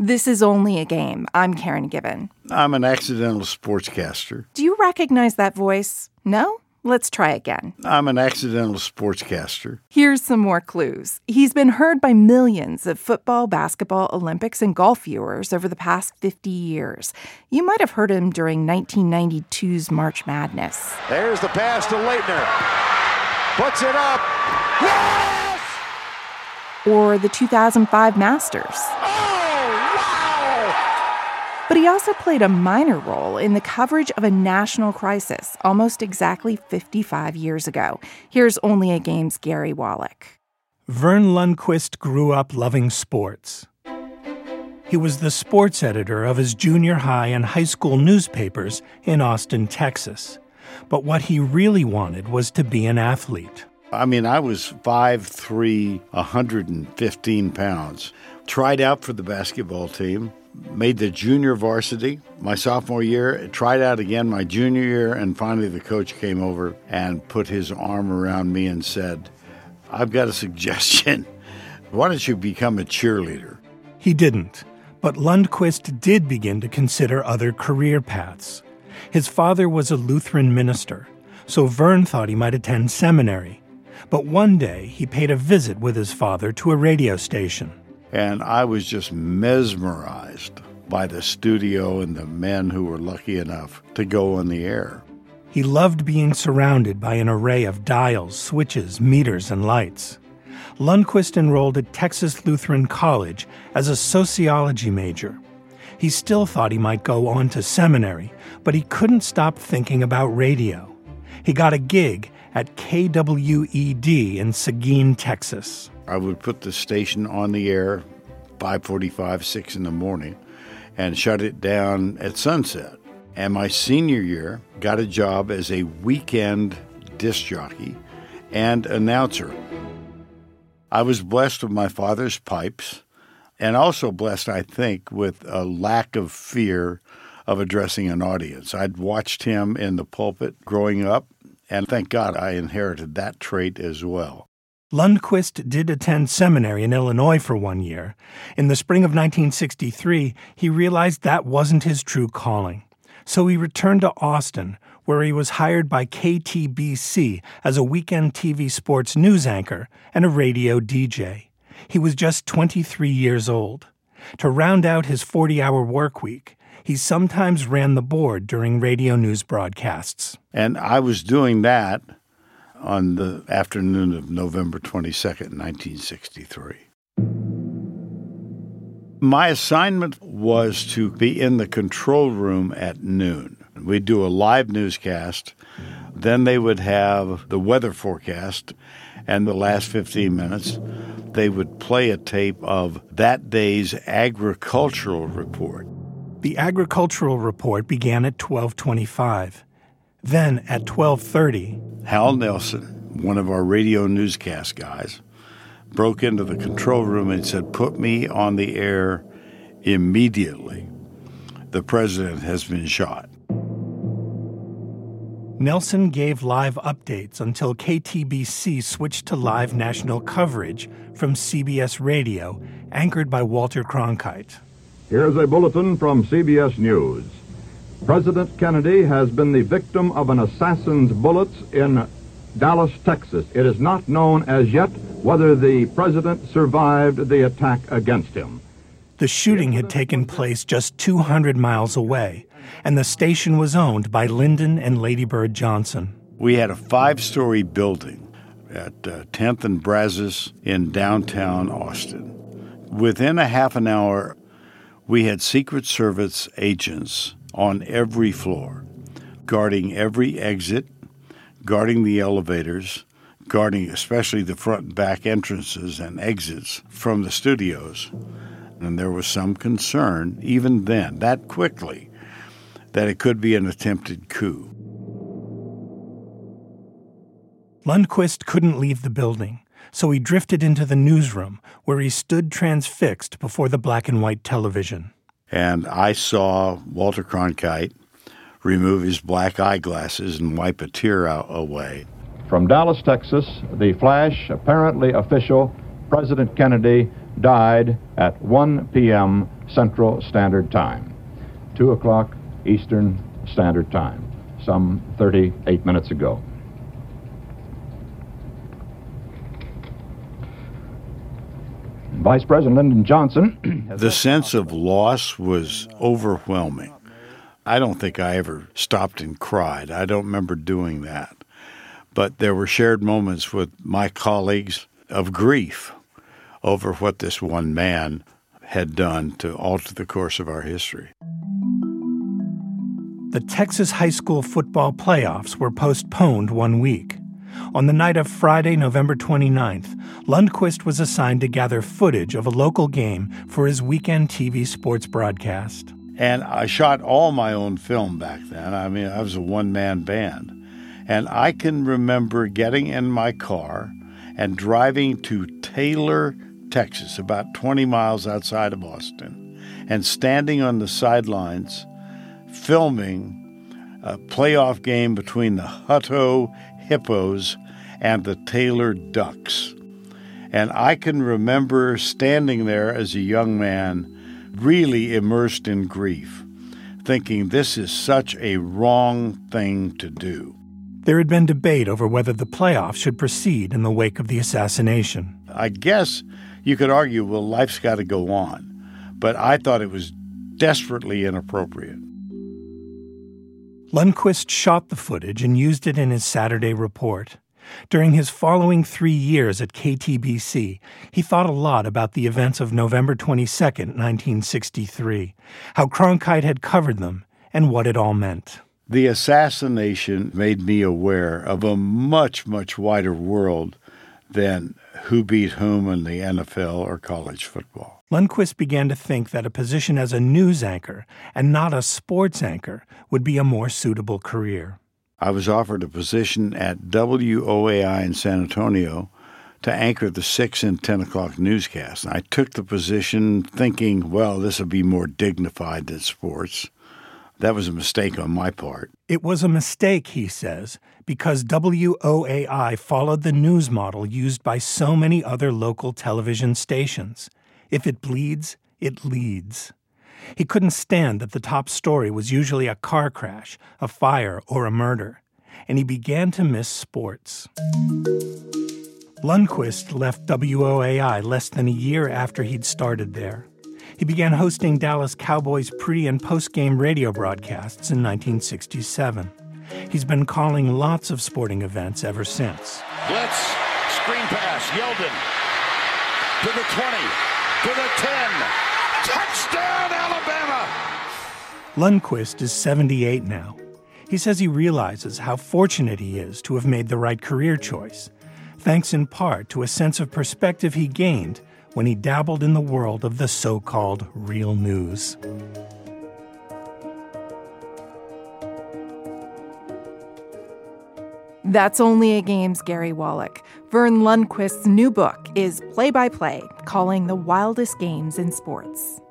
This is Only a Game. I'm Karen Gibbon. I'm an accidental sportscaster. Do you recognize that voice? No? Let's try again. I'm an accidental sportscaster. Here's some more clues. He's been heard by millions of football, basketball, Olympics, and golf viewers over the past 50 years. You might have heard him during 1992's March Madness. There's the pass to Leitner. Puts it up. Yes! Or the 2005 Masters. But he also played a minor role in the coverage of a national crisis almost exactly 55 years ago. Here's Only a Game's Gary Wallach. Verne Lundquist grew up loving sports. He was the sports editor of his junior high and high school newspapers in Austin, Texas. But what he really wanted was to be an athlete. I was 5'3", 115 pounds. Tried out for the basketball team. Made the junior varsity my sophomore year, tried out again my junior year, and finally the coach came over and put his arm around me and said, I've got a suggestion. Why don't you become a cheerleader? He didn't, but Lundquist did begin to consider other career paths. His father was a Lutheran minister, so Verne thought he might attend seminary. But one day he paid a visit with his father to a radio station. And I was just mesmerized by the studio and the men who were lucky enough to go on the air. He loved being surrounded by an array of dials, switches, meters, and lights. Lundquist enrolled at Texas Lutheran College as a sociology major. He still thought he might go on to seminary, but he couldn't stop thinking about radio. He got a gig at KWED in Seguin, Texas. I would put the station on the air 5:45, 6 in the morning, and shut it down at sunset. And my senior year, got a job as a weekend disc jockey and announcer. I was blessed with my father's pipes, and also blessed, I think, with a lack of fear of addressing an audience. I'd watched him in the pulpit growing up, and thank God I inherited that trait as well. Lundquist did attend seminary in Illinois for 1 year. In the spring of 1963, he realized that wasn't his true calling. So he returned to Austin, where he was hired by KTBC as a weekend TV sports news anchor and a radio DJ. He was just 23 years old. To round out his 40-hour work week, he sometimes ran the board during radio news broadcasts. And I was doing that on the afternoon of November 22nd, 1963. My assignment was to be in the control room at noon. We'd do a live newscast, then they would have the weather forecast, and the last 15 minutes, they would play a tape of that day's agricultural report. The agricultural report began at 12:25. Then at 12:30, Hal Nelson, one of our radio newscast guys, broke into the control room and said, "Put me on the air immediately. The president has been shot." Nelson gave live updates until KTBC switched to live national coverage from CBS Radio, anchored by Walter Cronkite. Here's a bulletin from CBS News. President Kennedy has been the victim of an assassin's bullets in Dallas, Texas. It is not known as yet whether the president survived the attack against him. The shooting had taken place just 200 miles away, and the station was owned by Lyndon and Lady Bird Johnson. We had a 5-story building at 10th and Brazos in downtown Austin. Within a half an hour, we had Secret Service agents on every floor, guarding every exit, guarding the elevators, guarding especially the front and back entrances and exits from the studios. And there was some concern, even then, that quickly, that it could be an attempted coup. Lundquist couldn't leave the building, so he drifted into the newsroom, where he stood transfixed before the black and white television. And I saw Walter Cronkite remove his black eyeglasses and wipe a tear away. From Dallas, Texas, the flash, apparently official, President Kennedy died at 1 p.m. Central Standard Time, 2 o'clock Eastern Standard Time, some 38 minutes ago. Vice President Lyndon Johnson. The sense of loss was overwhelming. I don't think I ever stopped and cried. I don't remember doing that. But there were shared moments with my colleagues of grief over what this one man had done to alter the course of our history. The Texas high school football playoffs were postponed 1 week. On the night of Friday, November 29th, Lundquist was assigned to gather footage of a local game for his weekend TV sports broadcast. And I shot all my own film back then. I mean, I was a one-man band. And I can remember getting in my car and driving to Taylor, Texas, about 20 miles outside of Austin, and standing on the sidelines filming a playoff game between the Hutto Hippos and the Taylor Ducks. And I can remember standing there as a young man, really immersed in grief, thinking this is such a wrong thing to do. There had been debate over whether the playoffs should proceed in the wake of the assassination. I guess you could argue, well, life's got to go on. But I thought it was desperately inappropriate. Lundquist shot the footage and used it in his Saturday report. During his following 3 years at KTBC, he thought a lot about the events of November 22, 1963, how Cronkite had covered them, and what it all meant. The assassination made me aware of a much, much wider world than who beat whom in the NFL or college football. Lundquist began to think that a position as a news anchor and not a sports anchor would be a more suitable career. I was offered a position at WOAI in San Antonio to anchor the 6 and 10 o'clock newscast. I took the position thinking, well, this will be more dignified than sports. That was a mistake on my part. It was a mistake, he says, because WOAI followed the news model used by so many other local television stations. If it bleeds, it leads. He couldn't stand that the top story was usually a car crash, a fire, or a murder, and he began to miss sports. Lundquist left WOAI less than a year after he'd started there. He began hosting Dallas Cowboys pre- and post-game radio broadcasts in 1967. He's been calling lots of sporting events ever since. Blitz, screen pass, Yeldon to the 20, to the 10. Touchdown, Alabama! Lundquist is 78 now. He says he realizes how fortunate he is to have made the right career choice, thanks in part to a sense of perspective he gained when he dabbled in the world of the so-called real news. That's Only a Game's Gary Wallach. Vern Lundquist's new book is Play by Play, calling the wildest games in sports.